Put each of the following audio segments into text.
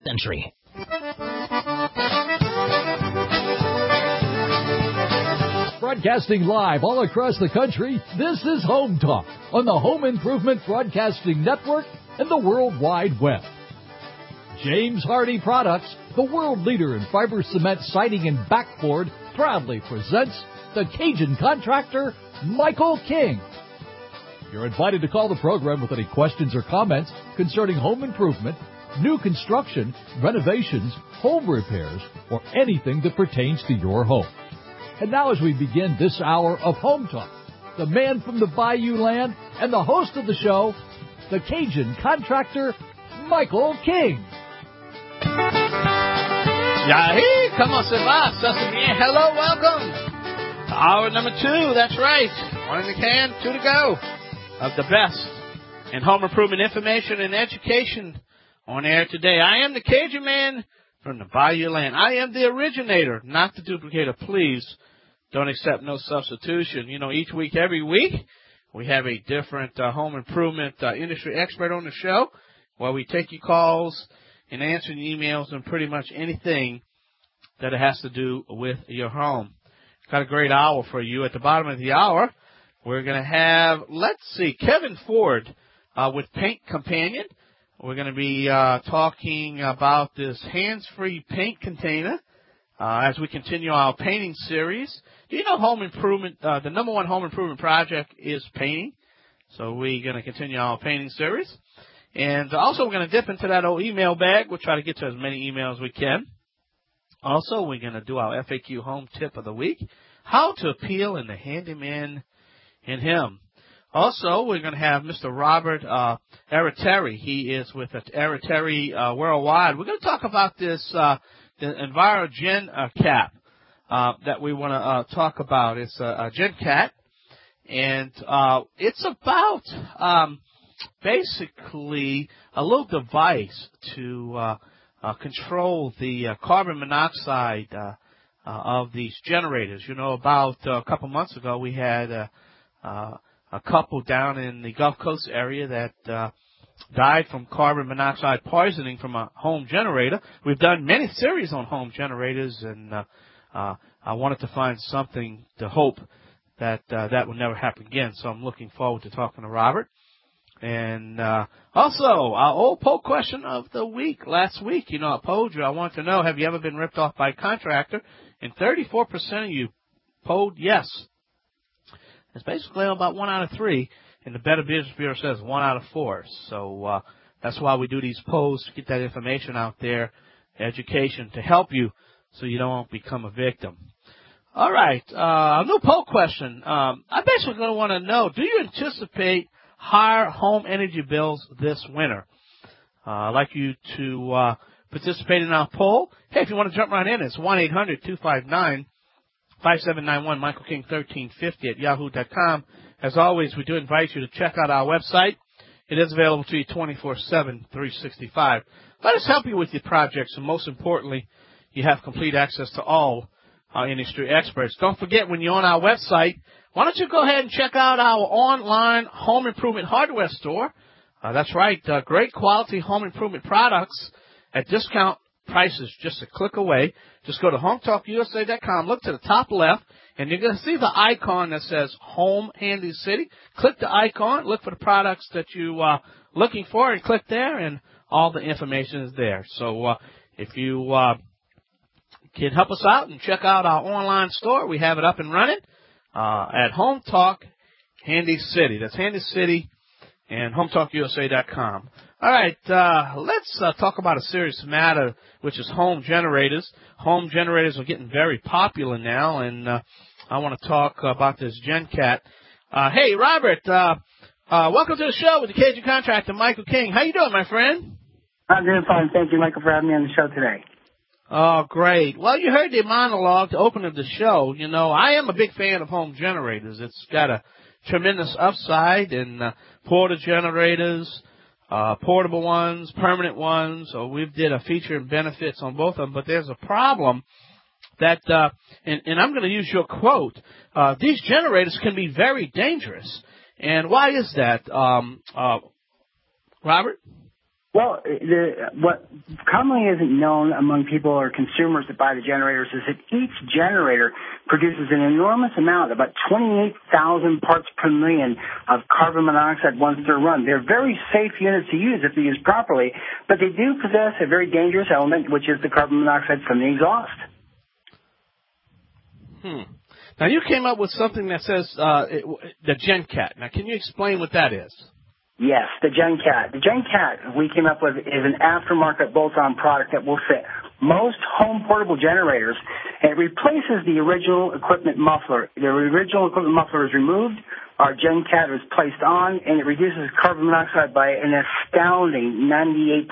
century. Broadcasting live all across the country, this is Home Talk on the Home Improvement Broadcasting Network and the World Wide Web. James Hardie Products, the world leader in fiber cement siding and backboard, proudly presents the Cajun contractor, Michael King. You're invited to call the program with any questions or comments concerning home improvement, new construction, renovations, home repairs, or anything that pertains to your home. And now as we begin this hour of Home Talk, the man from the Bayou Land and the host of the show, the Cajun contractor, Michael King. Yahi, comment ça va? Ça c'est bien. Hello, welcome to hour number 2. That's right. One in the can, 2 to go. Of the best in home improvement information and education on air today. I am the Cajun man from the Bayou Land. I am the originator, not the duplicator. Please don't accept no substitution. You know, each week, every week, we have a different home improvement industry expert on the show where we take your calls and answer your emails and pretty much anything that it has to do with your home. Got a great hour for you. At the bottom of the hour, we're going to have, Kevin Ford with Paint Companion. We're going to be talking about this hands-free paint container as we continue our painting series. Do you know home improvement, the number one home improvement project is painting? So we're going to continue our painting series. And also we're going to dip into that old email bag. We'll try to get to as many emails as we can. Also, we're going to do our FAQ home tip of the week, how to appeal in the handyman in him. Also, we're going to have Mr. Robert Arateri. He is with Arateri Worldwide. We're going to talk about this the EnviroGen cap that we want to talk about. It's a Gen Cat, and it's about basically a little device to control the carbon monoxide of these generators. You know, about a couple months ago, we had a couple down in the Gulf Coast area that died from carbon monoxide poisoning from a home generator. We've done many series on home generators, and I wanted to find something to hope that that will never happen again. So I'm looking forward to talking to Robert. And also, our old poll question of the week. Last week, you know, I polled you. I wanted to know, have you ever been ripped off by a contractor? And 34% of you polled yes. It's basically about 1 out of 3, and the Better Business Bureau says 1 out of 4. So that's why we do these polls, to get that information out there, education, to help you so you don't become a victim. All right, a new poll question. I basically want to know, do you anticipate higher home energy bills this winter? I'd like you to participate in our poll. Hey, if you want to jump right in, it's 1-800-259-5791, Michael King 1350 at yahoo.com. As always, we do invite you to check out our website. It is available to you 24/7, 365. Let us help you with your projects, and most importantly, you have complete access to all our industry experts. Don't forget, when you're on our website, why don't you go ahead and check out our online home improvement hardware store. That's right, great quality home improvement products at discount prices just a click away. Just go to HomeTalkUSA.com, look to the top left, and you're going to see the icon that says Home Handy City. Click the icon, look for the products that you are looking for, and click there, and all the information is there. So if you can help us out and check out our online store, we have it up and running at Home Talk Handy City. That's Handy City and HomeTalkUSA.com. All right, let's talk about a serious matter, which is home generators. Home generators are getting very popular now, and I want to talk about this Gen Cat. Hey, Robert, welcome to the show with the Cajun contractor, Michael King. How you doing, my friend? I'm doing fine. Thank you, Michael, for having me on the show today. Oh, great. Well, you heard the monologue to open up the show. You know, I am a big fan of home generators. It's got a tremendous upside in portable generators, portable ones, permanent ones. So we did a feature and benefits on both of them. But there's a problem that, and I'm going to use your quote, these generators can be very dangerous. And why is that, Robert? Well, what commonly isn't known among people or consumers that buy the generators is that each generator produces an enormous amount, about 28,000 parts per million of carbon monoxide once they're run. They're very safe units to use if they're used properly, but they do possess a very dangerous element, which is the carbon monoxide from the exhaust. Now, you came up with something that says the GenCat. Now, can you explain what that is? Yes, the GenCat. The GenCat we came up with is an aftermarket bolt-on product that will fit most home portable generators. It replaces the original equipment muffler. The original equipment muffler is removed. Our GenCat is placed on, and it reduces carbon monoxide by an astounding 98%.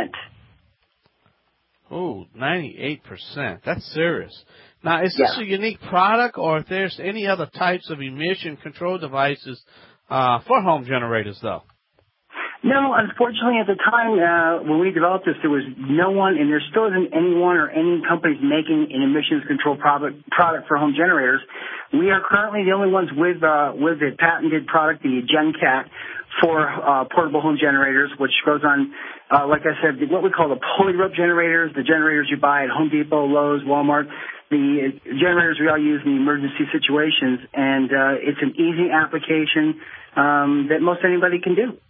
Oh, 98%. That's serious. Now, is this a unique product, or if there's any other types of emission control devices for home generators, though? No, unfortunately, at the time when we developed this, there was no one, and there still isn't anyone or any companies making an emissions control product for home generators. We are currently the only ones with a patented product, the GenCat, for portable home generators, which goes on, like I said, what we call the pulley rope generators, the generators you buy at Home Depot, Lowe's, Walmart, the generators we all use in emergency situations, and it's an easy application that most anybody can do.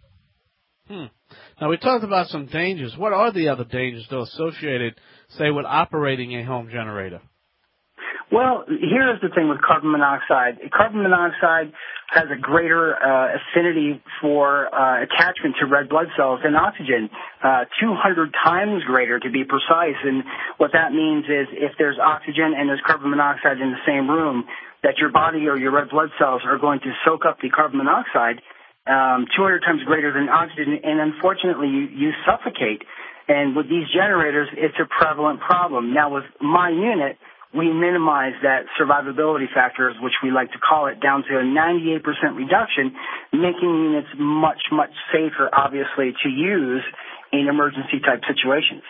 Now, we talked about some dangers. What are the other dangers, though, associated, say, with operating a home generator? Well, here's the thing with carbon monoxide. Carbon monoxide has a greater affinity for attachment to red blood cells than oxygen, 200 times greater to be precise. And what that means is if there's oxygen and there's carbon monoxide in the same room, that your body or your red blood cells are going to soak up the carbon monoxide 200 times greater than oxygen, and unfortunately you suffocate. And with these generators, it's a prevalent problem. Now, with my unit, we minimize that survivability factors, which we like to call it, down to a 98% reduction, making units much, much safer, obviously, to use in emergency-type situations.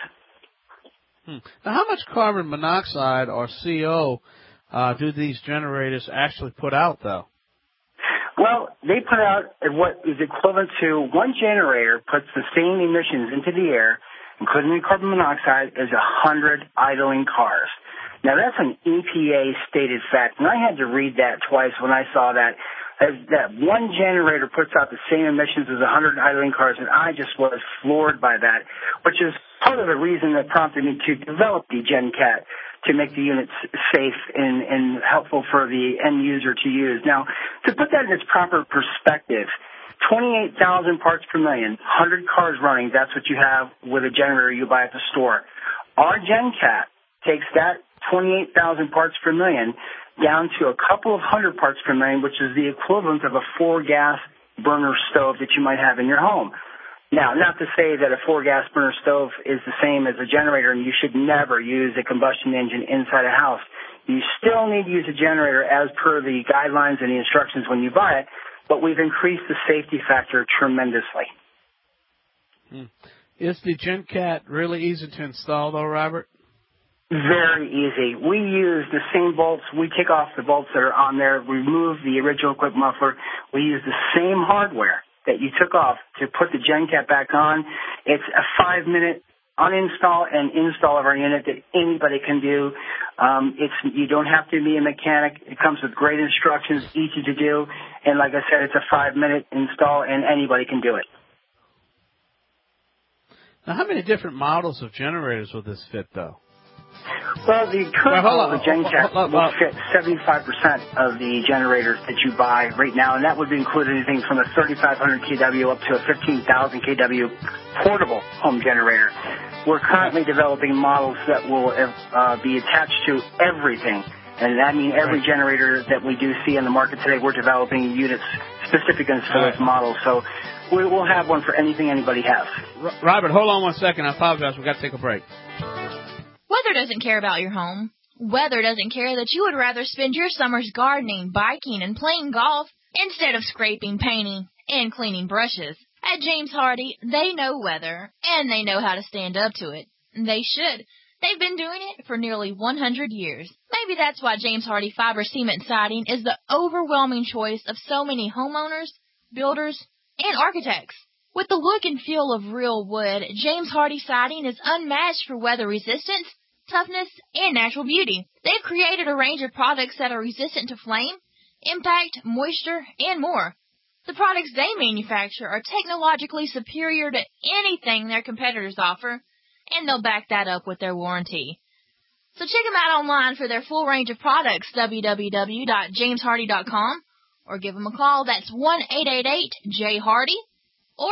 Now, how much carbon monoxide or CO do these generators actually put out, though? Well, they put out what is equivalent to one generator puts the same emissions into the air, including the carbon monoxide, as 100 idling cars. Now, that's an EPA-stated fact, and I had to read that twice when I saw that. That one generator puts out the same emissions as 100 idling cars, and I just was floored by that, which is part of the reason that prompted me to develop the GenCat, to make the units safe and helpful for the end user to use. Now, to put that in its proper perspective, 28,000 parts per million, 100 cars running, that's what you have with a generator you buy at the store. Our GenCat takes that 28,000 parts per million down to a couple of hundred parts per million, which is the equivalent of a 4-gas burner stove that you might have in your home. Now, not to say that a 4-gas burner stove is the same as a generator, and you should never use a combustion engine inside a house. You still need to use a generator as per the guidelines and the instructions when you buy it, but we've increased the safety factor tremendously. Is the GenCat really easy to install, though, Robert? Very easy. We use the same bolts. We take off the bolts that are on there, remove the original equipment muffler. We use the same hardware that you took off to put the GenCat back on. It's a 5-minute uninstall and install of our unit that anybody can do. You don't have to be a mechanic. It comes with great instructions, easy to do. And like I said, it's a 5-minute install and anybody can do it. Now, how many different models of generators will this fit, though? Well, the current model of the GenCat will fit 75% of the generators that you buy right now, and that would include anything from a 3,500 kW up to a 15,000 kW portable home generator. We're currently developing models that will be attached to everything, and that means every generator that we do see in the market today, we're developing units specific for those models. So we'll have one for anything anybody has. Robert, hold on 1 second. I apologize. We've got to take a break. Weather doesn't care about your home. Weather doesn't care that you would rather spend your summers gardening, biking, and playing golf instead of scraping, painting, and cleaning brushes. At James Hardie, they know weather, and they know how to stand up to it. They should. They've been doing it for nearly 100 years. Maybe that's why James Hardie Fiber Cement Siding is the overwhelming choice of so many homeowners, builders, and architects. With the look and feel of real wood, James Hardie Siding is unmatched for weather resistance, toughness, and natural beauty. They've created a range of products that are resistant to flame, impact, moisture, and more. The products they manufacture are technologically superior to anything their competitors offer, and they'll back that up with their warranty. So check them out online for their full range of products, www.jameshardie.com, or give them a call. That's 1-888-J-HARDIE or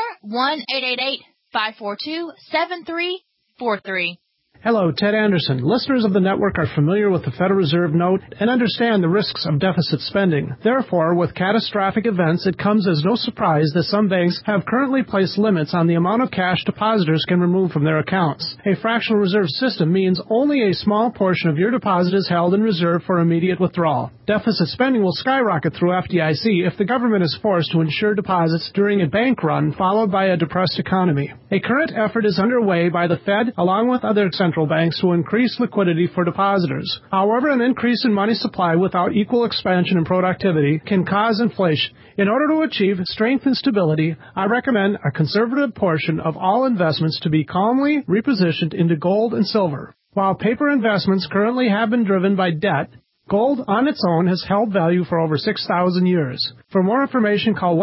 1-888-542-7343. Hello, Ted Anderson. Listeners of the network are familiar with the Federal Reserve note and understand the risks of deficit spending. Therefore, with catastrophic events, it comes as no surprise that some banks have currently placed limits on the amount of cash depositors can remove from their accounts. A fractional reserve system means only a small portion of your deposit is held in reserve for immediate withdrawal. Deficit spending will skyrocket through FDIC if the government is forced to insure deposits during a bank run followed by a depressed economy. A current effort is underway by the Fed along with other central banks to increase liquidity for depositors. However, an increase in money supply without equal expansion and productivity can cause inflation. In order to achieve strength and stability, I recommend a conservative portion of all investments to be calmly repositioned into gold and silver. While paper investments currently have been driven by debt, gold on its own has held value for over 6,000 years. For more information, call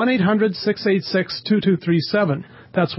1-800-686-2237. That's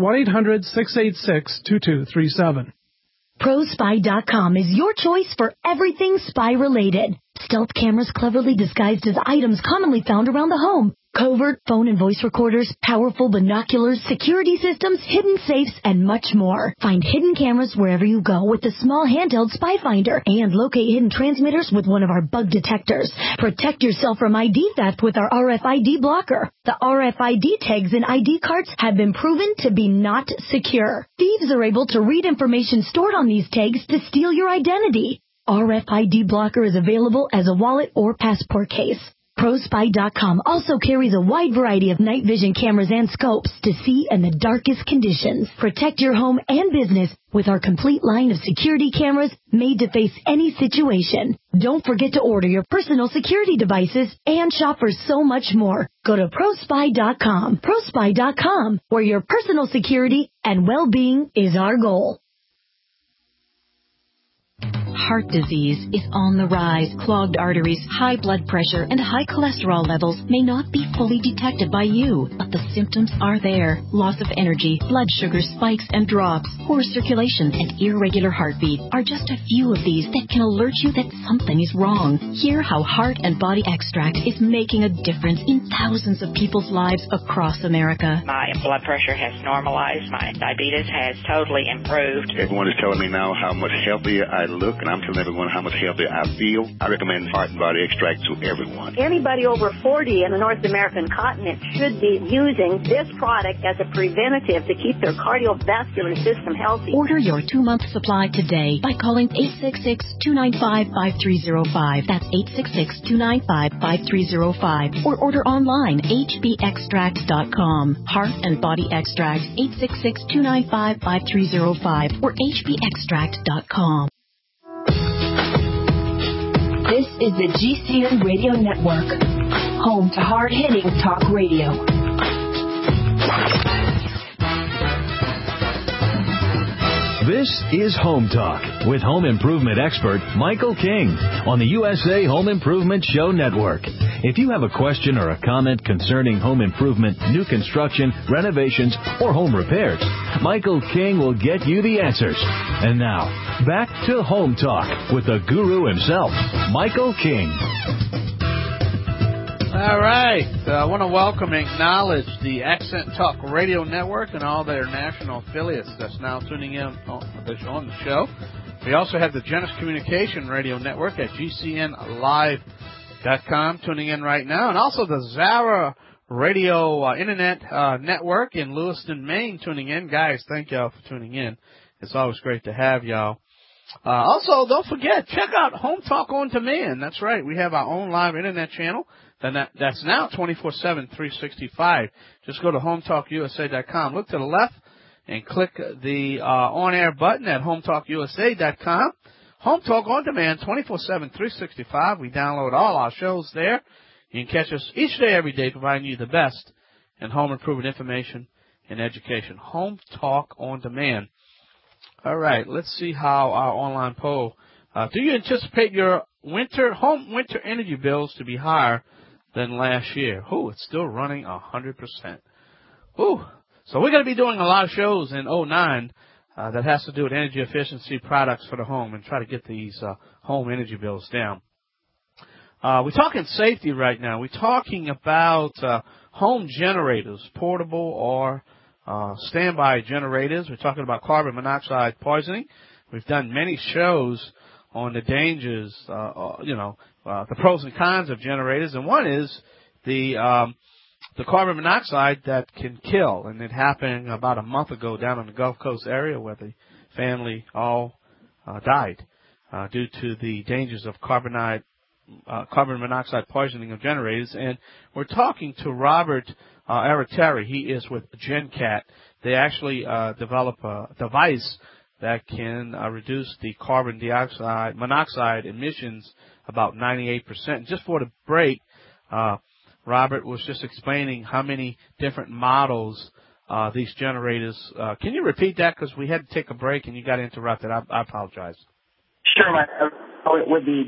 1-800-686-2237. ProSpy.com is your choice for everything spy-related. Stealth cameras cleverly disguised as items commonly found around the home. Covert phone and voice recorders, powerful binoculars, security systems, hidden safes, and much more. Find hidden cameras wherever you go with the small handheld Spy Finder and locate hidden transmitters with one of our bug detectors. Protect yourself from ID theft with our RFID blocker. The RFID tags in ID cards have been proven to be not secure. Thieves are able to read information stored on these tags to steal your identity. RFID blocker is available as a wallet or passport case. ProSpy.com also carries a wide variety of night vision cameras and scopes to see in the darkest conditions. Protect your home and business with our complete line of security cameras made to face any situation. Don't forget to order your personal security devices and shop for so much more. Go to ProSpy.com. ProSpy.com, where your personal security and well-being is our goal. Heart disease is on the rise. Clogged arteries, high blood pressure, and high cholesterol levels may not be fully detected by you, but the symptoms are there. Loss of energy, blood sugar spikes and drops, poor circulation, and irregular heartbeat are just a few of these that can alert you that something is wrong. Hear how Heart and Body Extract is making a difference in thousands of people's lives across America. My blood pressure has normalized. My diabetes has totally improved. Everyone is telling me now how much healthier I look, and I'm telling everyone how much healthier I feel. I recommend Heart and Body Extract to everyone. Anybody over 40 in the North American continent should be using this product as a preventative to keep their cardiovascular system healthy. Order your 2-month supply today by calling 866-295-5305. That's 866-295-5305. Or order online, hbextract.com. Heart and Body Extract, 866-295-5305 or hbextract.com. This is the GCN Radio Network, home to hard-hitting talk radio. This is Home Talk with home improvement expert Michael King on the USA Home Improvement Show Network. If you have a question or a comment concerning home improvement, new construction, renovations, or home repairs, Michael King will get you the answers. And now, back to Home Talk with the guru himself, Michael King. All right. I want to welcome and acknowledge the Accent Talk Radio Network and all their national affiliates that's now tuning in on the show. We also have the Genesis Communication Radio Network at GCNlive.com tuning in right now, and also the Zara Radio Internet Network in Lewiston, Maine tuning in. Guys, thank y'all for tuning in. It's always great to have y'all. Also, don't forget, check out Home Talk On Demand. That's right. We have our own live Internet channel. That's now 24/7, 365. Just go to HomeTalkUSA.com. Look to the left and click the on-air button at HomeTalkUSA.com. Home Talk On Demand, 24/7, 365. We download all our shows there. You can catch us each day, every day, providing you the best in home improvement information and education. Home Talk on Demand. All right, let's see how our online poll. Do you anticipate your winter energy bills to be higher than last year? It's still running 100%. So we're going to be doing a lot of shows in 2009 that has to do with energy efficiency products for the home and try to get these home energy bills down. We're talking safety right now. We're talking about home generators, portable or standby generators. We're talking about carbon monoxide poisoning. We've done many shows on the dangers, the pros and cons of generators, and one is the carbon monoxide that can kill, and it happened about a month ago down in the Gulf Coast area where the family all died due to the dangers of carbon monoxide poisoning of generators. And we're talking to Robert Arateri. He is with GenCat. They actually develop a device that can reduce the carbon monoxide emissions about 98%. Just for the break, Robert was just explaining how many different models these generators. Can you repeat that? Because we had to take a break and you got interrupted. I apologize. Sure, Mike. With the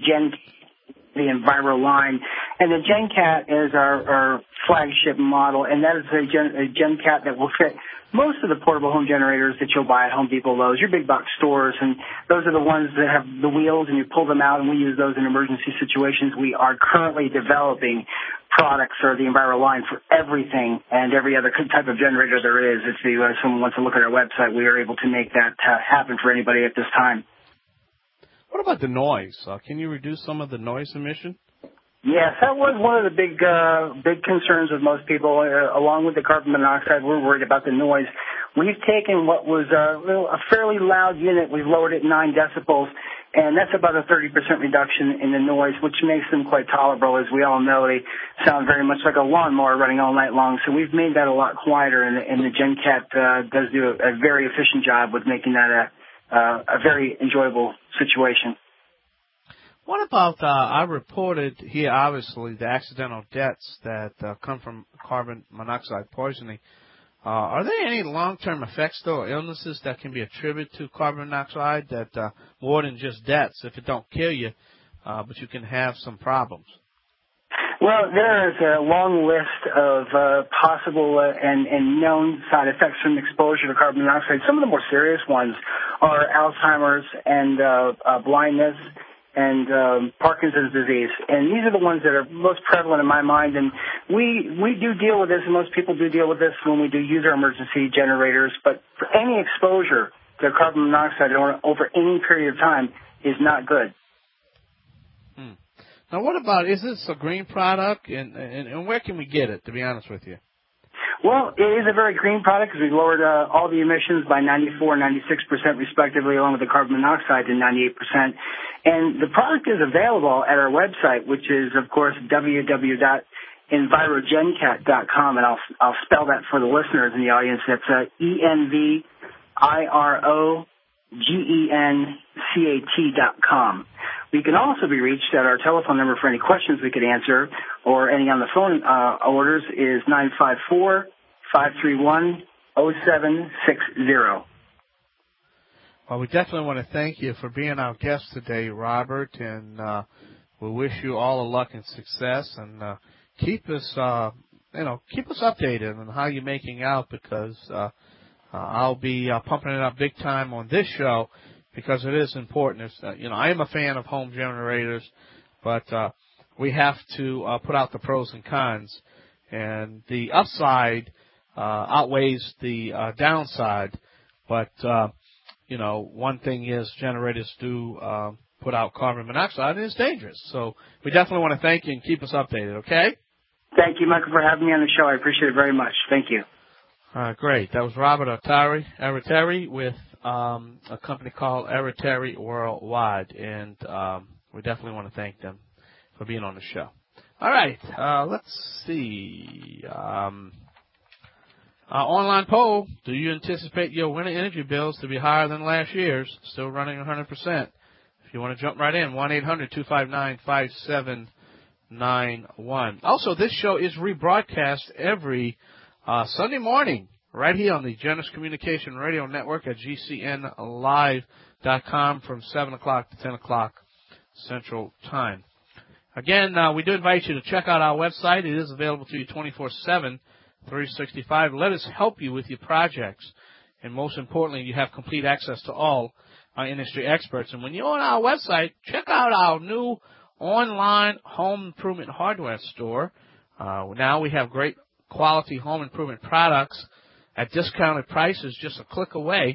Enviro line. And the GenCat is our flagship model, and that is a GenCat that will fit most of the portable home generators that you'll buy at Home Depot, Lowe's, your big box stores, and those are the ones that have the wheels and you pull them out, and we use those in emergency situations. We are currently developing products for the Enviro line for everything and every other type of generator there is. If someone wants to look at our website, we are able to make that happen for anybody at this time. What about the noise? Can you reduce some of the noise emission? Yes, that was one of the big concerns of most people. Along with the carbon monoxide, we're worried about the noise. We've taken what was a fairly loud unit, we've lowered it 9 decibels, and that's about a 30% reduction in the noise, which makes them quite tolerable. As we all know, they sound very much like a lawnmower running all night long. So we've made that a lot quieter, and the GenCat does do a very efficient job with making that a very enjoyable situation. What about, I reported here, obviously, the accidental deaths that come from carbon monoxide poisoning. Are there any long-term effects, though, or illnesses that can be attributed to carbon monoxide that more than just deaths, if it don't kill you, but you can have some problems? Well, there is a long list of possible and known side effects from exposure to carbon monoxide. Some of the more serious ones are Alzheimer's and blindness and Parkinson's disease. And these are the ones that are most prevalent in my mind. And we do deal with this, and most people do deal with this when we do use our emergency generators. But for any exposure to carbon monoxide over any period of time is not good. Now, what about, is this a green product, and where can we get it, to be honest with you? Well, it is a very green product because we lowered all the emissions by 94% and 96% respectively, along with the carbon monoxide to 98%. And the product is available at our website, which is, of course, www.envirogencat.com, and I'll spell that for the listeners in the audience. That's ENVIROGENCAT.com. We can also be reached at our telephone number for any questions we could answer, or any on the phone orders is 954-531-0760. Well, we definitely want to thank you for being our guest today, Robert, and we wish you all the luck and success, and keep us updated on how you're making out, because I'll be pumping it up big time on this show, because it is important. I am a fan of home generators, but we have to put out the pros and cons, and the upside outweighs the downside. But one thing is generators do put out carbon monoxide, and it's dangerous. So we definitely want to thank you and keep us updated. Okay? Thank you, Michael, for having me on the show. I appreciate it very much. Thank you. Great. That was Robert Arateri with a company called Arateri Worldwide, and we definitely want to thank them for being on the show. All right, let's see. Online poll, do you anticipate your winter energy bills to be higher than last year's? Still running 100%. If you want to jump right in, 1-800-259-5791. Also, this show is rebroadcast every Sunday morning right here on the Genesis Communication Radio Network at GCNlive.com from 7 o'clock to 10 o'clock Central Time. Again, we do invite you to check out our website. It is available to you 24/7, 365. Let us help you with your projects. And most importantly, you have complete access to all our industry experts. And when you're on our website, check out our new online home improvement hardware store. Now we have great quality home improvement products at discounted prices just a click away.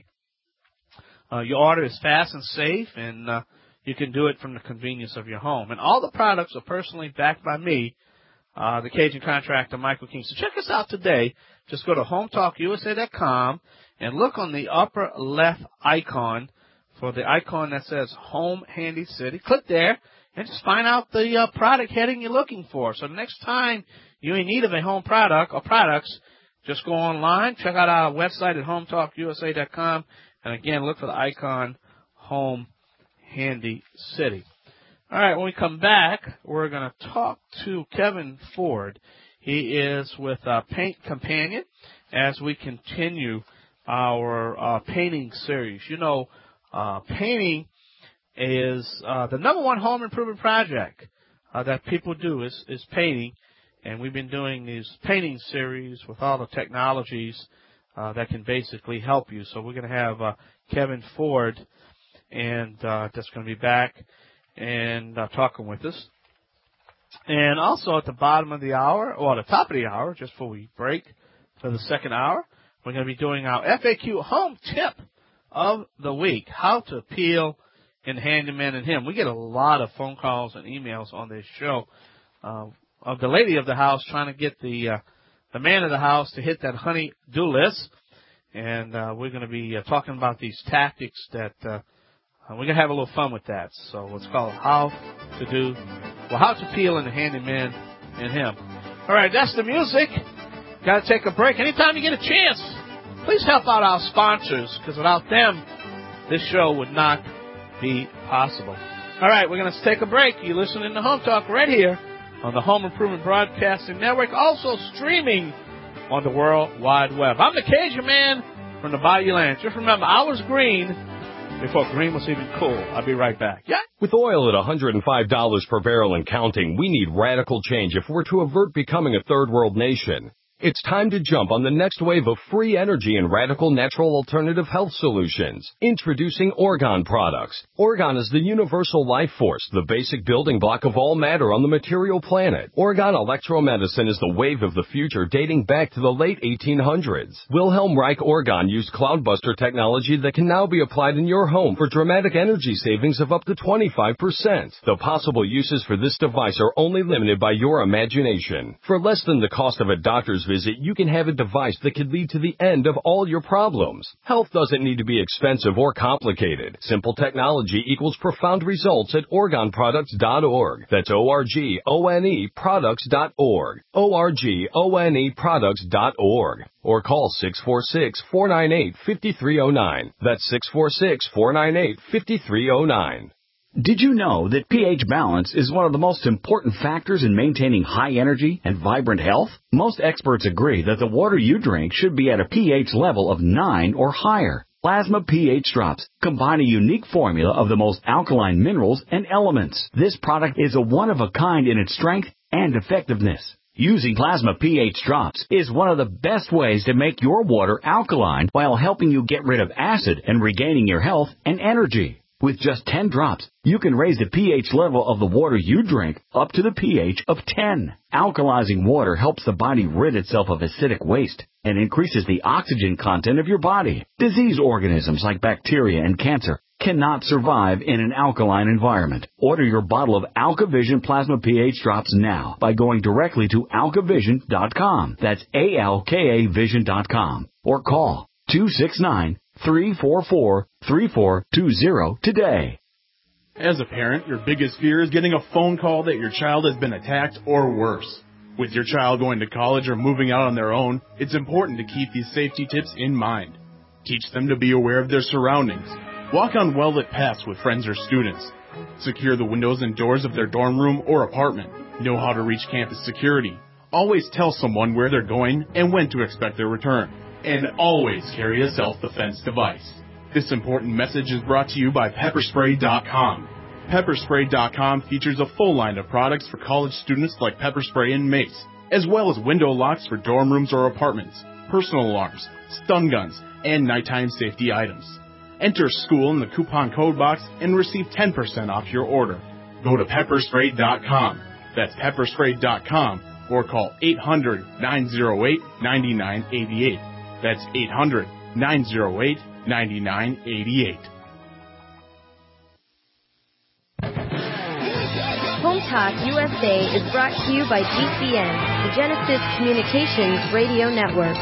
Your order is fast and safe, and you can do it from the convenience of your home. And all the products are personally backed by me, the Cajun contractor, Michael King. So check us out today. Just go to HomeTalkUSA.com and look on the upper left icon for the icon that says Home Handy City. Click there and just find out the product heading you're looking for. So the next time you're in need of a home product or products, just go online, check out our website at HomeTalkUSA.com, and again, look for the icon Home Handy City. All right, when we come back, we're going to talk to Kevin Ford. He is with Paint Companion as we continue our painting series. You know, painting is the number one home improvement project that people do is painting, and we've been doing these painting series with all the technologies that can basically help you. So we're going to have Kevin Ford, and that's going to be back and talking with us. And also at the bottom of the hour, or at the top of the hour, just before we break for the second hour, we're going to be doing our FAQ home tip of the week, how to peel in Handyman and Him. We get a lot of phone calls and emails on this show of the lady of the house trying to get the man of the house to hit that honey-do list. And we're going to be talking about these tactics that we're going to have a little fun with that. So it's called how to peel in the Handyman and Him. All right, that's the music. Got to take a break. Anytime you get a chance, please help out our sponsors, because without them, this show would not be possible. All right, we're going to take a break. You're listening to Home Talk right here on the Home Improvement Broadcasting Network, also streaming on the World Wide Web. I'm the Cajun Man from the Bayou Land. Just remember, I was green before green was even cool. I'll be right back. Yeah. With oil at $105 per barrel and counting, we need radical change if we're to avert becoming a third world nation. It's time to jump on the next wave of free energy and radical natural alternative health solutions. Introducing Orgone products. Orgone is the universal life force, the basic building block of all matter on the material planet. Orgone electromedicine is the wave of the future dating back to the late 1800s. Wilhelm Reich Orgone used Cloudbuster technology that can now be applied in your home for dramatic energy savings of up to 25%. The possible uses for this device are only limited by your imagination. For less than the cost of a doctor's visit, you can have a device that could lead to the end of all your problems. Health doesn't need to be expensive or complicated. Simple technology equals profound results at OrgoneProducts.org. That's ORGONE products.org. ORGONE products.org. Or call 646-498-5309. That's 646-498-5309. Did you know that pH balance is one of the most important factors in maintaining high energy and vibrant health? Most experts agree that the water you drink should be at a pH level of 9 or higher. Plasma pH Drops combine a unique formula of the most alkaline minerals and elements. This product is a one-of-a-kind in its strength and effectiveness. Using Plasma pH Drops is one of the best ways to make your water alkaline while helping you get rid of acid and regaining your health and energy. With just 10 drops, you can raise the pH level of the water you drink up to the pH of 10. Alkalizing water helps the body rid itself of acidic waste and increases the oxygen content of your body. Disease organisms like bacteria and cancer cannot survive in an alkaline environment. Order your bottle of AlkaVision Plasma pH Drops now by going directly to alkavision.com. That's ALKAvision.com. Or call 269-344-3420 today. As a parent, your biggest fear is getting a phone call that your child has been attacked or worse. With your child going to college or moving out on their own, it's important to keep these safety tips in mind. Teach them to be aware of their surroundings. Walk on well-lit paths with friends or students. Secure the windows and doors of their dorm room or apartment. Know how to reach campus security. Always tell someone where they're going and when to expect their return. And always carry a self-defense device. This important message is brought to you by Pepperspray.com. Pepperspray.com features a full line of products for college students like pepper spray and mace, as well as window locks for dorm rooms or apartments, personal alarms, stun guns, and nighttime safety items. Enter school in the coupon code box and receive 10% off your order. Go to Pepperspray.com. That's Pepperspray.com or call 800-908-9988. That's 800-908-9988. Home Talk USA is brought to you by GCN, the Genesis Communications Radio Network.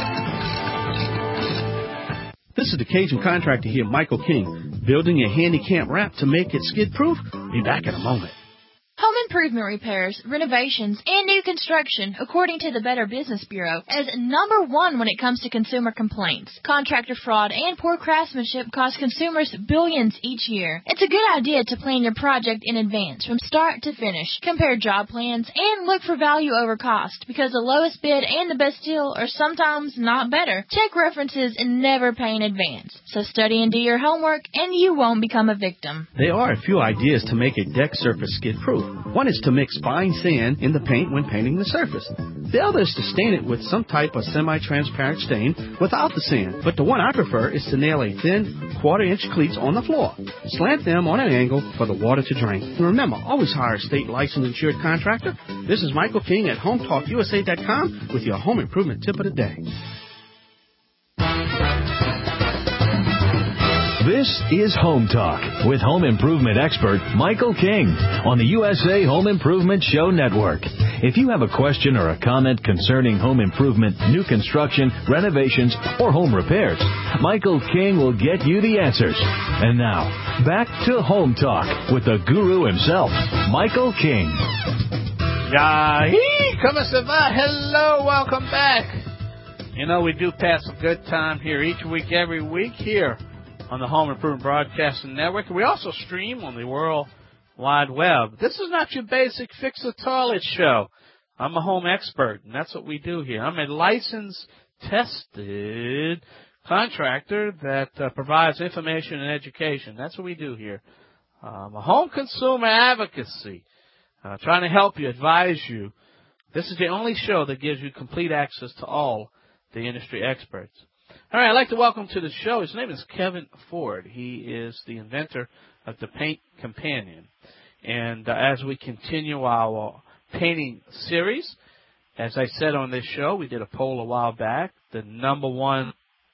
This is the Cajun contractor here, Michael King, building a handicap ramp to make it skid-proof. Be back in a moment. Home improvement repairs, renovations, and new construction, according to the Better Business Bureau, is number one when it comes to consumer complaints. Contractor fraud and poor craftsmanship cost consumers billions each year. It's a good idea to plan your project in advance, from start to finish. Compare job plans and look for value over cost, because the lowest bid and the best deal are sometimes not better. Check references and never pay in advance. So study and do your homework, and you won't become a victim. There are a few ideas to make a deck surface skid-proof. One is to mix fine sand in the paint when painting the surface. The other is to stain it with some type of semi-transparent stain without the sand. But the one I prefer is to nail a thin quarter-inch cleats on the floor. Slant them on an angle for the water to drain. And remember, always hire a state licensed insured contractor. This is Michael King at HomeTalkUSA.com with your home improvement tip of the day. This is Home Talk with home improvement expert Michael King on the USA Home Improvement Show Network. If you have a question or a comment concerning home improvement, new construction, renovations, or home repairs, Michael King will get you the answers. And now, back to Home Talk with the guru himself, Michael King. Comment ça va? Hello, welcome back. You know, we do pass a good time here each week, every week here on the Home Improvement Broadcasting Network. We also stream on the World Wide Web. This is not your basic fix-a-toilet show. I'm a home expert, and that's what we do here. I'm a licensed, tested contractor that provides information and education. That's what we do here. A home consumer advocacy, trying to help you, advise you. This is the only show that gives you complete access to all the industry experts. All right, I'd like to welcome to the show. His name is Kevin Ford. He is the inventor of the Paint Companion. And as we continue our painting series, as I said on this show, we did a poll a while back. The number one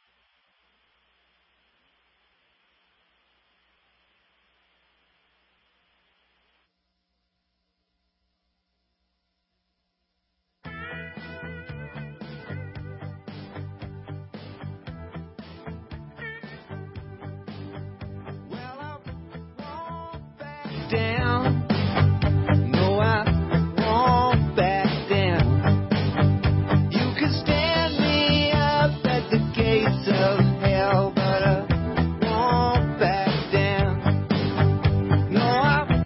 down. No, I won't back down. You can stand me up at the gates of hell, but I won't back down. No, I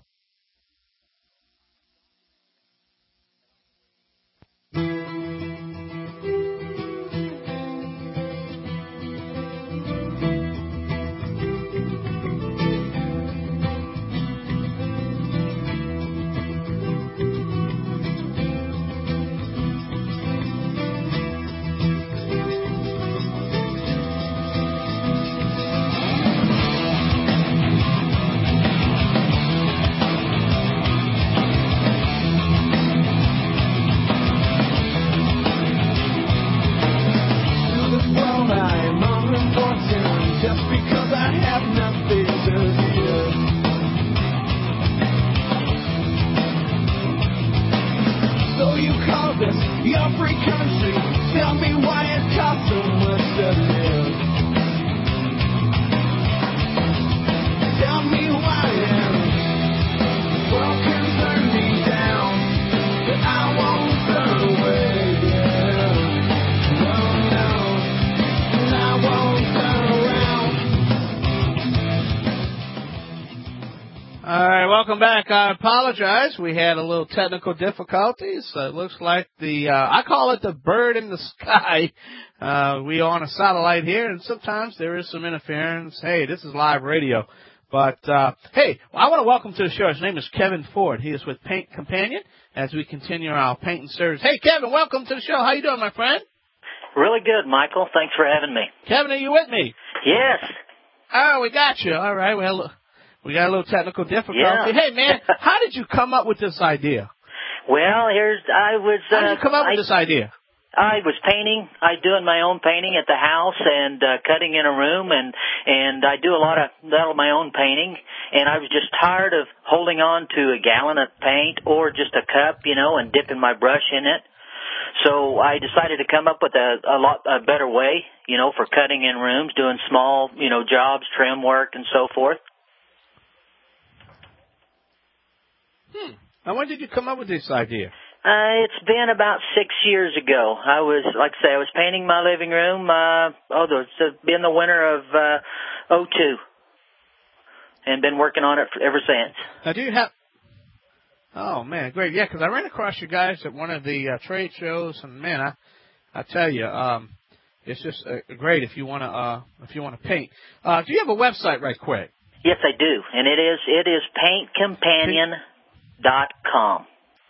All right, welcome back. I apologize. We had a little technical difficulties. It looks like I call it the bird in the sky. We are on a satellite here, and sometimes there is some interference. Hey, this is live radio. But, hey, I want to welcome to the show. His name is Kevin Ford. He is with Paint Companion as we continue our painting series. Hey, Kevin, welcome to the show. How you doing, my friend? Really good, Michael. Thanks for having me. Kevin, are you with me? Yes. Oh, we got you. All right, well, we got a little technical difficulty. Yeah. Hey, man, how did you come up with this idea? Well, how did you come up with this idea? I was painting. I doing my own painting at the house and cutting in a room, and I do a lot of my own painting. And I was just tired of holding on to a gallon of paint or just a cup, and dipping my brush in it. So I decided to come up with a better way, for cutting in rooms, doing small, jobs, trim work, and so forth. Now, when did you come up with this idea? It's been about 6 years ago. I was painting my living room. It's been the winter of 2002, and been working on it ever since. Now, do you have? Oh man, great! Yeah, because I ran across you guys at one of the trade shows, and man, I tell you, it's just great if you want to paint. Do you have a website, right quick? Yes, I do, and it is paintcompanion.com.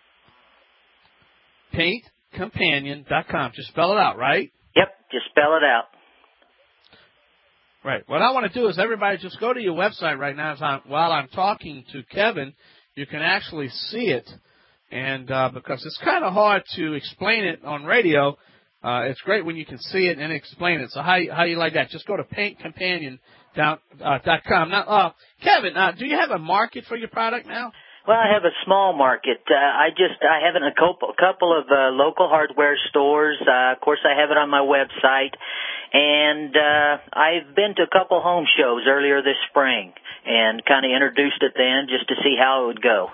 Paintcompanion.com. Just spell it out, right? Yep, just spell it out. Right. What I want to do is everybody just go to your website right now while I'm talking to Kevin. You can actually see it, and because it's kind of hard to explain it on radio, it's great when you can see it and explain it. So how you like that? Just go to paintcompanion.com. Now, Kevin, do you have a market for your product now? Well, I have a small market. I have it in a couple of local hardware stores. Of course, I have it on my website. And I've been to a couple home shows earlier this spring and kind of introduced it then just to see how it would go.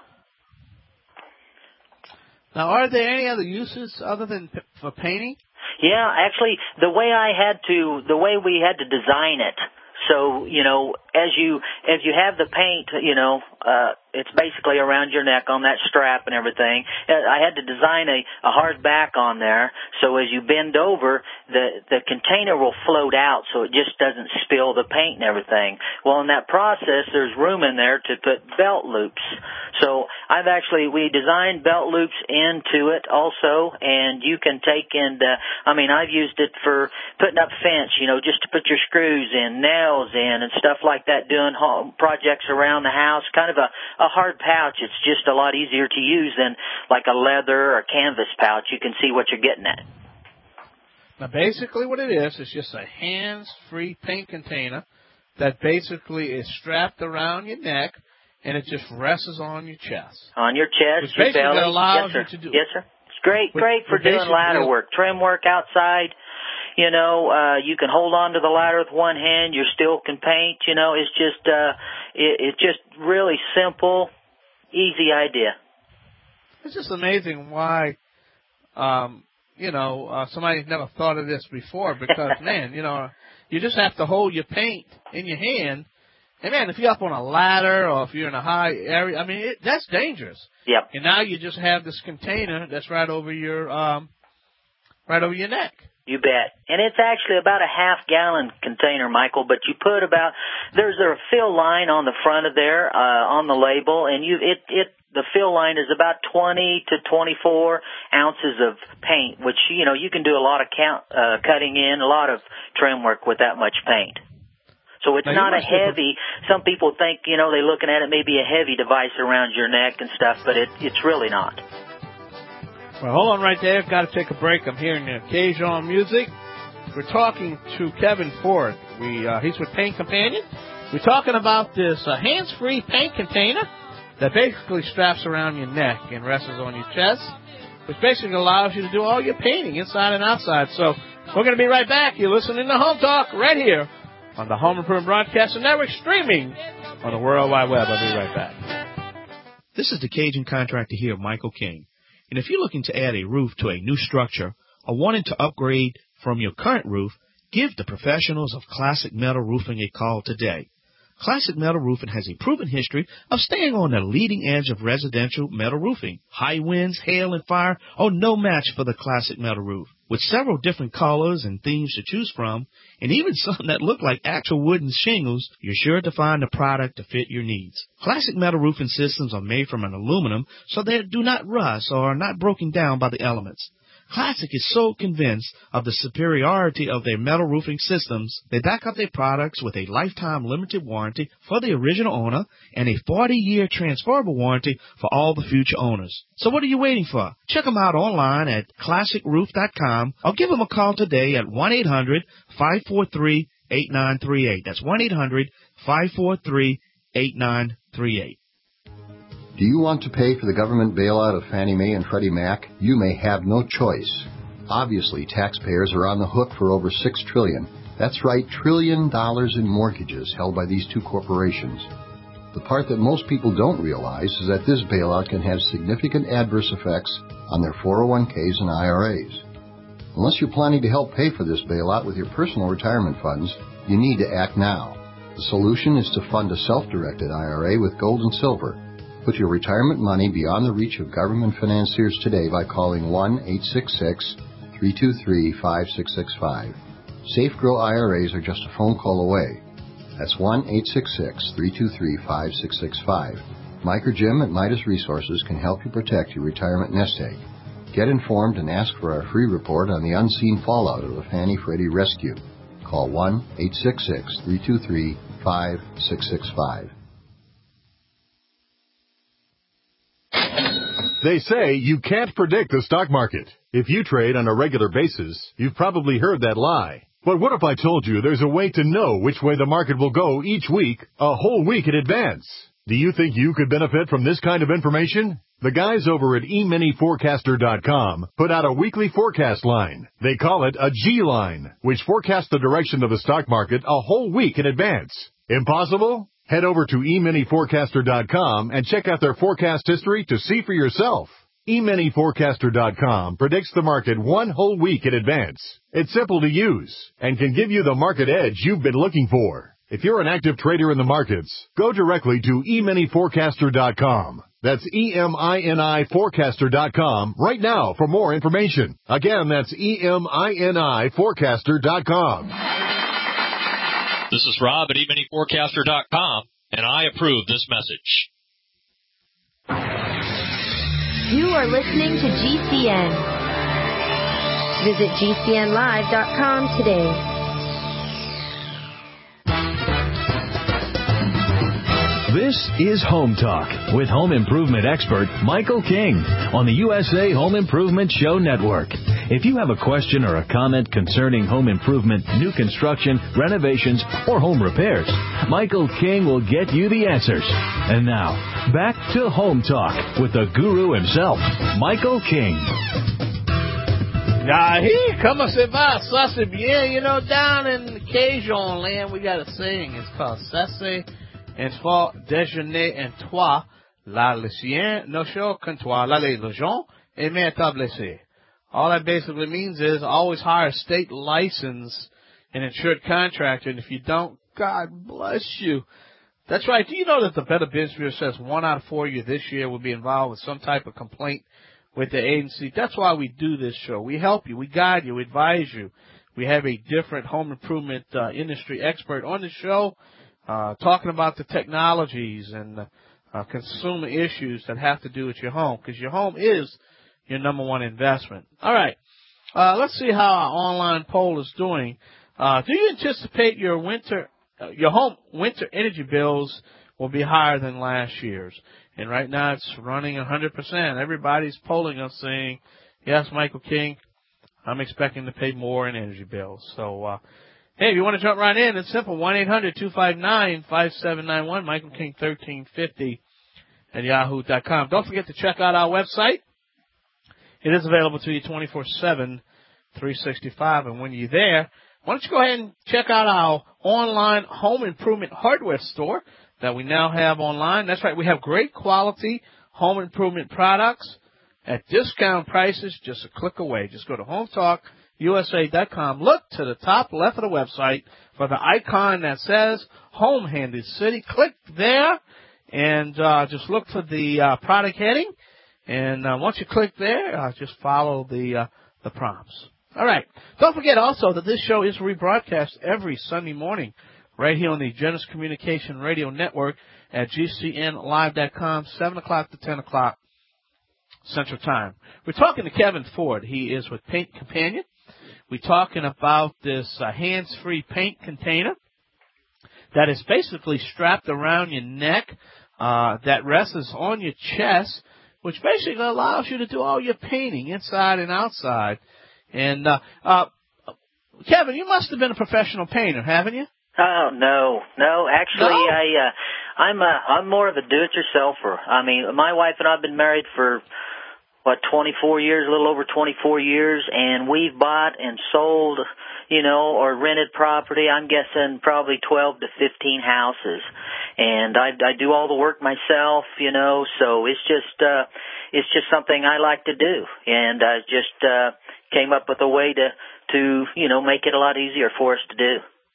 Now, are there any other uses other than for painting? Yeah, actually, the way we had to design it. So, as you have the paint, it's basically around your neck on that strap and everything. I had to design a hard back on there, so as you bend over, the container will float out so it just doesn't spill the paint and everything. Well, in that process, there's room in there to put belt loops. So we designed belt loops into it also, and you can take I've used it for putting up fence, just to put your screws in, nails in, and stuff like that, doing home projects around the house, kind of a hard pouch. It's just a lot easier to use than like a leather or canvas pouch. You can see what you're getting at. Now, basically what it is just a hands-free paint container that basically is strapped around your neck, and it just rests on your chest. On your chest, which basically your belly. allows Yes, you to do. Yes, sir. It's great for doing ladder work, trim work outside. You can hold on to the ladder with one hand. You still can paint. It's just really simple, easy idea. It's just amazing why, somebody's never thought of this before. Because man, you just have to hold your paint in your hand. And man, if you're up on a ladder or if you're in a high area, that's dangerous. Yep. And now you just have this container that's right over your neck. You bet. And it's actually about a half-gallon container, Michael, but you put there's a fill line on the front of there, on the label, and the fill line is about 20 to 24 ounces of paint, which, you can do a lot of cutting in, a lot of trim work with that much paint. So it's not a heavy, some people think, they're looking at it maybe a heavy device around your neck and stuff, but it's really not. Well, hold on right there. Got to take a break. I'm hearing the occasional music. We're talking to Kevin Ford. He's with Paint Companion. We're talking about this hands-free paint container that basically straps around your neck and rests on your chest, which basically allows you to do all your painting inside and outside. So we're going to be right back. You're listening to Home Talk right here on the Home Improvement Broadcasting Network, streaming on the World Wide Web. I'll be right back. This is the Cajun Contractor here, Michael King. And if you're looking to add a roof to a new structure or wanting to upgrade from your current roof, give the professionals of Classic Metal Roofing a call today. Classic Metal Roofing has a proven history of staying on the leading edge of residential metal roofing. High winds, hail, and fire are no match for the Classic Metal Roof. With several different colors and themes to choose from, and even some that look like actual wooden shingles, you're sure to find a product to fit your needs. Classic Metal Roofing systems are made from an aluminum so they do not rust or are not broken down by the elements. Classic is so convinced of the superiority of their metal roofing systems, they back up their products with a lifetime limited warranty for the original owner and a 40-year transferable warranty for all the future owners. So what are you waiting for? Check them out online at classicroof.com or give them a call today at 1-800-543-8938. That's 1-800-543-8938. Do you want to pay for the government bailout of Fannie Mae and Freddie Mac? You may have no choice. Obviously, taxpayers are on the hook for over $6 trillion. That's right, $1 trillion in mortgages held by these two corporations. The part that most people don't realize is that this bailout can have significant adverse effects on their 401ks and IRAs. Unless you're planning to help pay for this bailout with your personal retirement funds, you need to act now. The solution is to fund a self-directed IRA with gold and silver. Put your retirement money beyond the reach of government financiers today by calling 1-866-323-5665. Safe Grow IRAs are just a phone call away. That's 1-866-323-5665. Mike or Jim at Midas Resources can help you protect your retirement nest egg. Get informed and ask for our free report on the unseen fallout of the Fannie-Freddie rescue. Call 1-866-323-5665. They say you can't predict the stock market. If you trade on a regular basis, you've probably heard that lie. But what if I told you there's a way to know which way the market will go each week, a whole week in advance? Do you think you could benefit from this kind of information? The guys over at eMiniForecaster.com put out a weekly forecast line. They call it a G-line, which forecasts the direction of the stock market a whole week in advance. Impossible? Head over to eMiniForecaster.com and check out their forecast history to see for yourself. eMiniForecaster.com predicts the market one whole week in advance. It's simple to use and can give you the market edge you've been looking for. If you're an active trader in the markets, go directly to eMiniForecaster.com. That's eMiniForecaster.com right now for more information. Again, that's eMiniForecaster.com. This is Rob at eMiniForecaster.com, and I approve this message. You are listening to GCN. Visit GCNlive.com today. This is Home Talk with home improvement expert Michael King on the USA Home Improvement Show Network. If you have a question or a comment concerning home improvement, new construction, renovations, or home repairs, Michael King will get you the answers. And now, back to Home Talk with the guru himself, Michael King. Comment ça va? Ça c'est bien. You know, down in Cajun land, we got a saying. It's called "Cesse un fort déjeuner en toi, la le chien, no show con toi, la le gens, et mais établisser." All that basically means is always hire a state license and insured contractor, and if you don't, God bless you. That's right. Do you know that the Better Business Bureau says 1 out of 4 of you this year will be involved with some type of complaint with the agency? That's why we do this show. We help you. We guide you. We advise you. We have a different home improvement industry expert on the show talking about the technologies and consumer issues that have to do with your home, because your home is your number one investment. All right. Let's see how our online poll is doing. Do you anticipate your home winter energy bills will be higher than last year's? And right now it's running 100%. Everybody's polling us saying, yes, Michael King, I'm expecting to pay more in energy bills. So, hey, if you want to jump right in, it's simple. 1-800-259-5791, Michael King 1350 at yahoo.com. Don't forget to check out our website. It is available to you 24/7, 365. And when you're there, why don't you go ahead and check out our online home improvement hardware store that we now have online. That's right. We have great quality home improvement products at discount prices just a click away. Just go to Home Talk HomeHandyCityUSA.com. Look to the top left of the website for the icon that says Home Handy City. Click there and just look for the product heading. And once you click there, just follow the prompts. All right. Don't forget also that this show is rebroadcast every Sunday morning right here on the Genesis Communication Radio Network at GCNlive.com, 7 o'clock to 10 o'clock Central Time. We're talking to Kevin Ford. He is with Paint Companion. We're talking about this hands-free paint container that is basically strapped around your neck, that rests on your chest, which basically allows you to do all your painting inside and outside. And Kevin, you must have been a professional painter, haven't you? Oh, no. Actually, no? I'm more of a do-it-yourselfer. I mean, my wife and I have been married for 24 years, a little over 24 years, and we've bought and sold, or rented property. I'm guessing probably 12 to 15 houses, and I do all the work myself, So it's just something I like to do, and I just came up with a way to make it a lot easier for us to do.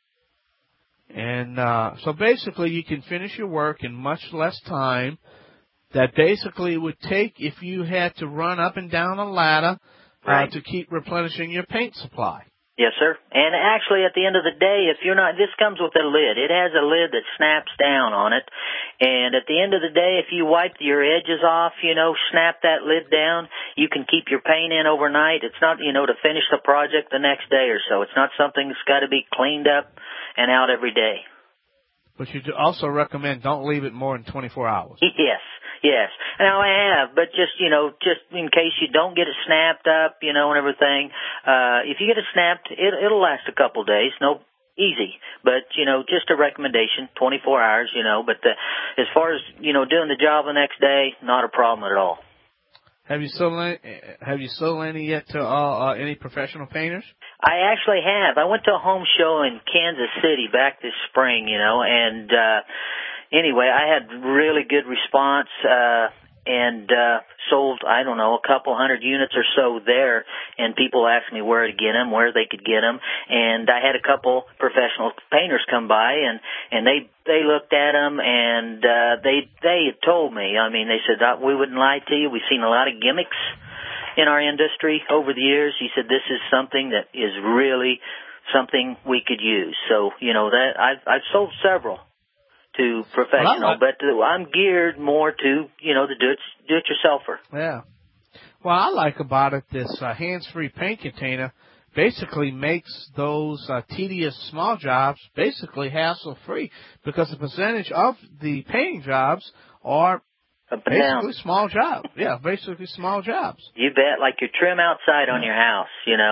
And so basically you can finish your work in much less time that basically would take if you had to run up and down a ladder to keep replenishing your paint supply. Yes, sir. And actually, at the end of the day, this comes with a lid. It has a lid that snaps down on it. And at the end of the day, if you wipe your edges off, snap that lid down, you can keep your paint in overnight. It's not, to finish the project the next day or so. It's not something that's got to be cleaned up and out every day. But you also recommend don't leave it more than 24 hours. Yes. Now I have, but just in case you don't get it snapped up, and everything, if you get it snapped, it'll last a couple of days. No, easy. But, just a recommendation, 24 hours, but as far as, doing the job the next day, not a problem at all. Have you sold any yet to any professional painters? I actually have. I went to a home show in Kansas City back this spring, and anyway, I had really good response and sold, I don't know, a couple hundred units or so there, and people asked me where to get them, where they could get them, and I had a couple professional painters come by, and they looked at them, and they told me, they said, we wouldn't lie to you, we've seen a lot of gimmicks in our industry over the years. He said, this is something that is really something we could use. So, that I've sold several to professional, but I'm geared more to, the do-it-yourselfer. Yeah. Well, I like about it, this hands-free paint container basically makes those tedious small jobs basically hassle-free because the percentage of the painting jobs are basically small jobs. Yeah, basically small jobs. You bet, like your trim outside on your house,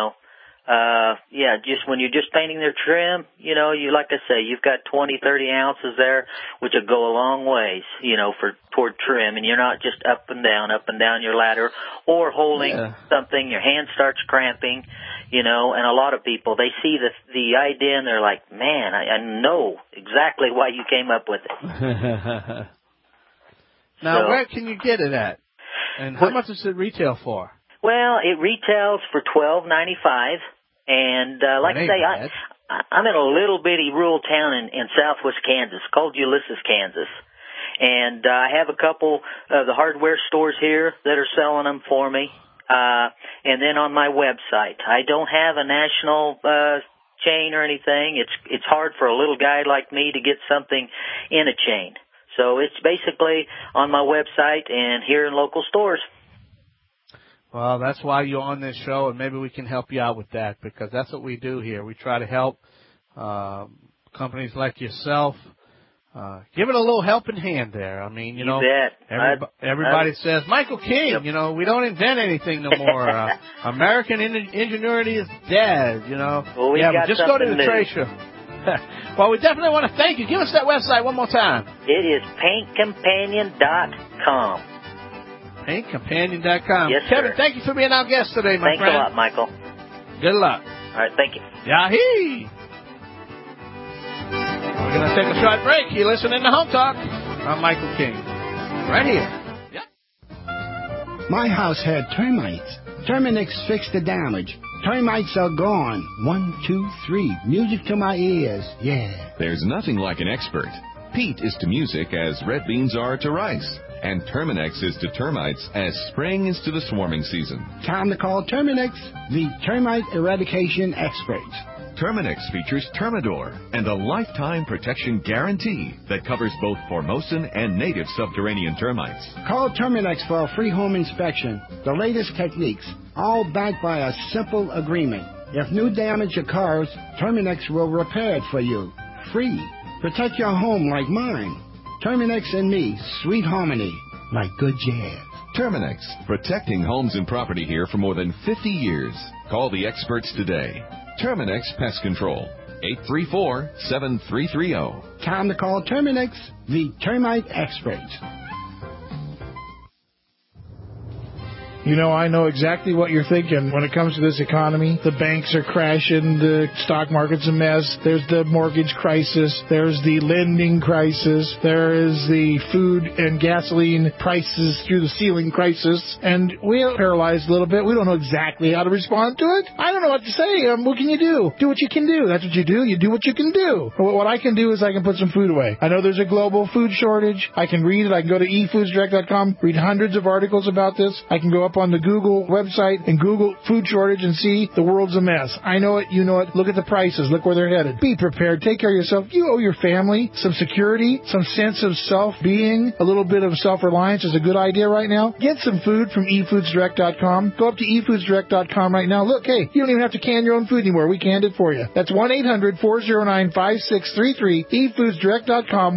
just when you're just painting their trim, you like I say, you've got 20, 30 ounces there, which will go a long ways, toward trim, and you're not just up and down your ladder, or holding something, your hand starts cramping, and a lot of people, they see the idea and they're like, man, I know exactly why you came up with it. Now, where can you get it at? And how much does it retail for? Well, it retails for $12.95, and like I say, I'm in a little bitty rural town in southwest Kansas called Ulysses, Kansas, and I have a couple of the hardware stores here that are selling them for me, and then on my website. I don't have a national chain or anything. It's hard for a little guy like me to get something in a chain. So it's basically on my website and here in local stores. Well, that's why you're on this show, and maybe we can help you out with that, because that's what we do here. We try to help companies like yourself. Give it a little helping hand there. You bet. Everybody says, Michael King, we don't invent anything no more. American ingenuity is dead, Well, but just go to the trade show. Well, we definitely want to thank you. Give us that website one more time. It is paintcompanion.com. Paintcompanion.com. Yes, Kevin, sir. thank you for being our guest today, my friend. Thanks a lot, Michael. Good luck. All right, thank you. Yahee! We're going to take a short break. You're listening to Home Talk. I'm Michael King. Right here. My house had termites. Terminix fixed the damage. termites are gone. 1, 2, 3. Music to my ears. Yeah. There's nothing like an expert. Peat is to music as red beans are to rice. And Terminex is to termites as spring is to the swarming season. Time to call Terminex, the termite eradication experts. Terminex features Termidor and a lifetime protection guarantee that covers both Formosan and native subterranean termites. Call Terminex for a free home inspection. The latest techniques, all backed by a simple agreement. If new damage occurs, Terminex will repair it for you. Free. Protect your home like mine. Terminex and me, sweet harmony, like good jazz. Terminex, protecting homes and property here for more than 50 years. Call the experts today. Terminex Pest Control, 834-7330. Time to call Terminex, the termite experts. You know, I know exactly what you're thinking when it comes to this economy. The banks are crashing. The stock market's a mess. There's the mortgage crisis. There's the lending crisis. There is the food and gasoline prices through the ceiling crisis. And we're paralyzed a little bit. We don't know exactly how to respond to it. I don't know what to say. What can you do? Do what you can do. That's what you do. You do what you can do. What I can do is I can put some food away. I know there's a global food shortage. I can read it. I can go to efoodsdirect.com, read hundreds of articles about this. I can go up on the Google website and Google food shortage and see the world's a mess. I know it, you know it. Look at the prices. Look where they're headed. Be prepared. Take care of yourself. You owe your family some security, some sense of self-being. A little bit of self-reliance is a good idea right now. Get some food from efoodsdirect.com. Go up to efoodsdirect.com right now. Look, hey, you don't even have to can your own food anymore. We canned it for you. That's 1-800-409-5633. efoodsdirect.com.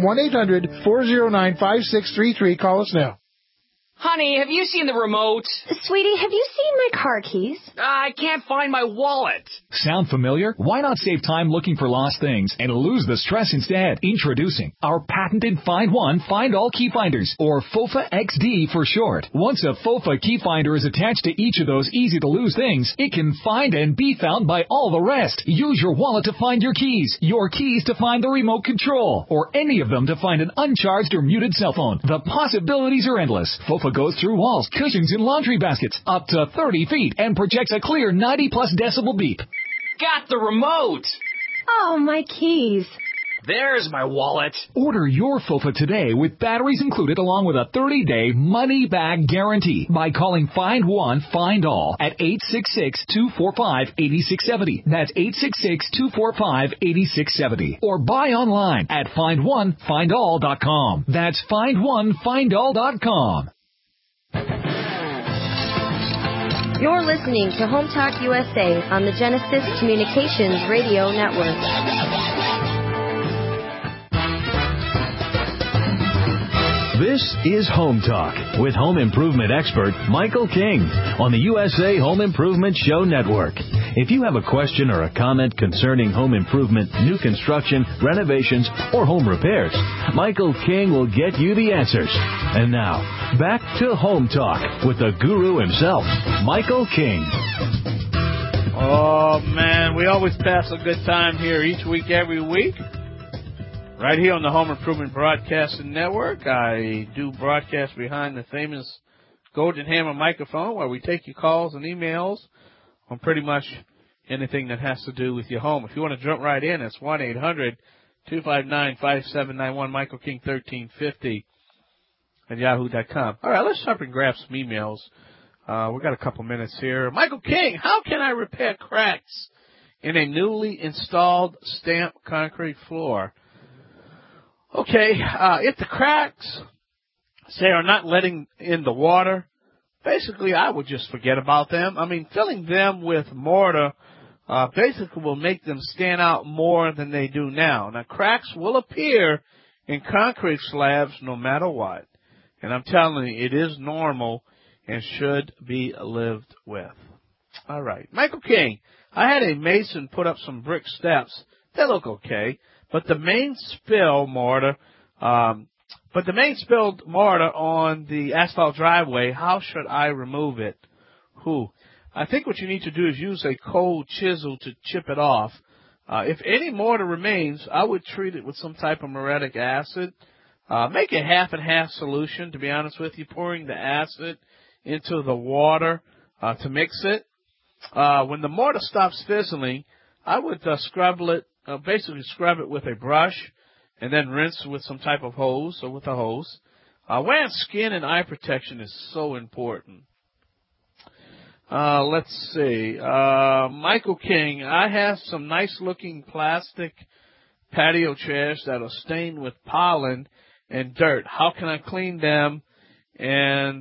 1-800-409-5633. Call us now. Honey, have you seen the remote? Sweetie, have you seen my car keys? I can't find my wallet. Sound familiar? Why not save time looking for lost things and lose the stress instead? Introducing our patented Find One, Find All Key Finders, or FOFA XD for short. Once a FOFA key finder is attached to each of those easy-to-lose things, it can find and be found by all the rest. Use your wallet to find your keys to find the remote control, or any of them to find an uncharged or muted cell phone. The possibilities are endless. FOFA goes through walls, cushions, and laundry baskets up to 30 feet and projects a clear 90-plus decibel beep. Got the remote! Oh, my keys. There's my wallet. Order your FOFA today with batteries included along with a 30-day money-back guarantee by calling Find One, Find All at 866-245-8670. That's 866-245-8670. Or buy online at FindOneFindAll.com. That's FindOneFindAll.com. You're listening to Home Talk USA on the Genesis Communications Radio Network. This is Home Talk with home improvement expert Michael King on the USA Home Improvement Show Network. If you have a question or a comment concerning home improvement, new construction, renovations, or home repairs, Michael King will get you the answers. And now, back to Home Talk with the guru himself, Michael King. Oh, man, we always pass a good time here each week, every week. Right here on the Home Improvement Broadcasting Network. I do broadcast behind the famous Golden Hammer microphone where we take your calls and emails on pretty much anything that has to do with your home. If you want to jump right in, it's 1-800-259-5791, Michael King 1350 at yahoo.com. All right, let's jump and grab some emails. We've got a couple minutes here. Michael King, how can I repair cracks in a newly installed stamped concrete floor? Okay, if the cracks, say, are not letting in the water, basically I would just forget about them. I mean, filling them with mortar basically will make them stand out more than they do now. Now, cracks will appear in concrete slabs no matter what. And I'm telling you, it is normal and should be lived with. All right. Michael King, I had a mason put up some brick steps. They look okay. But the main spilled mortar on the asphalt driveway, how should I remove it? I think what you need to do is use a cold chisel to chip it off. If any mortar remains, I would treat it with some type of muriatic acid. Make a half and half solution, to be honest with you, pouring the acid into the water to mix it. when the mortar stops fizzling, I would scrub it with a brush and then rinse with some type of hose or with a hose. Wearing skin and eye protection is so important. Let's see. Michael King, I have some nice-looking plastic patio chairs that are stained with pollen and dirt. How can I clean them? And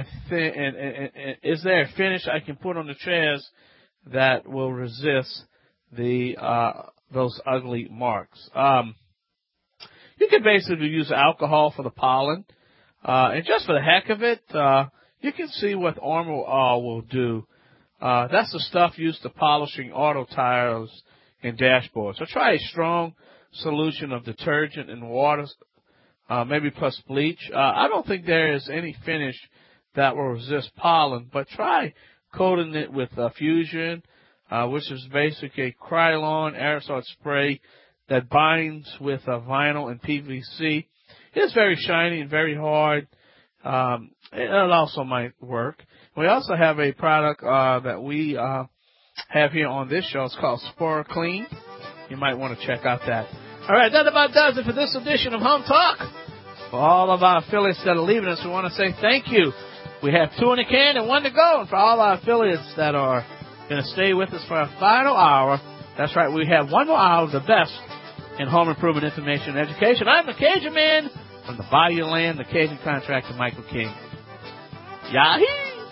is there a finish I can put on the chairs that will resist those ugly marks? You can basically use alcohol for the pollen, and just for the heck of it, you can see what Armor All will do. That's the stuff used to polishing auto tires and dashboards. So try a strong solution of detergent and water, maybe plus bleach. I don't think there is any finish that will resist pollen, but try coating it with Fusion, which is basically a Krylon aerosol spray that binds with vinyl and PVC. It's very shiny and very hard. It also might work. We also have a product that we have here on this show. It's called Spora Clean. You might want to check out that. All right, that about does it for this edition of Home Talk. For all of our affiliates that are leaving us, we want to say thank you. We have 2 in the can and 1 to go. And for all our affiliates that are going to stay with us for our final hour, that's right, we have 1 more hour of the best in home improvement information and education. I'm the Cajun Man from the Bayou Land, the Cajun contractor, Michael King. Yahoo!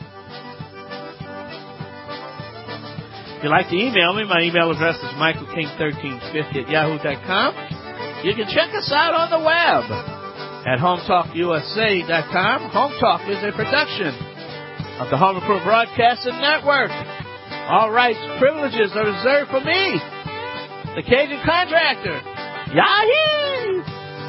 If you'd like to email me, my email address is michaelking1350@yahoo.com. You can check us out on the web at hometalkusa.com. Home Talk is a production of the Home Improvement Broadcasting Network. All rights, privileges are reserved for me, the Cajun contractor. Yahoo!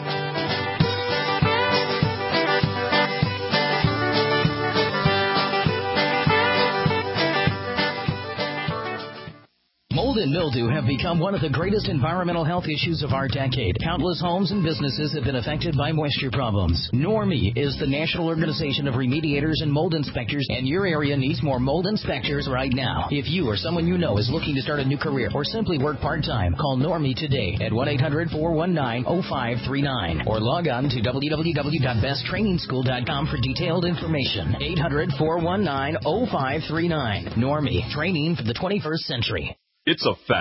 Mold and mildew have become one of the greatest environmental health issues of our decade. Countless homes and businesses have been affected by moisture problems. Normie is the National Organization of Remediators and Mold Inspectors, and your area needs more mold inspectors right now. If you or someone you know is looking to start a new career or simply work part-time, call Normie today at 1-800-419-0539 or log on to www.besttrainingschool.com for detailed information. 800-419-0539. Normie, training for the 21st century. It's a fact.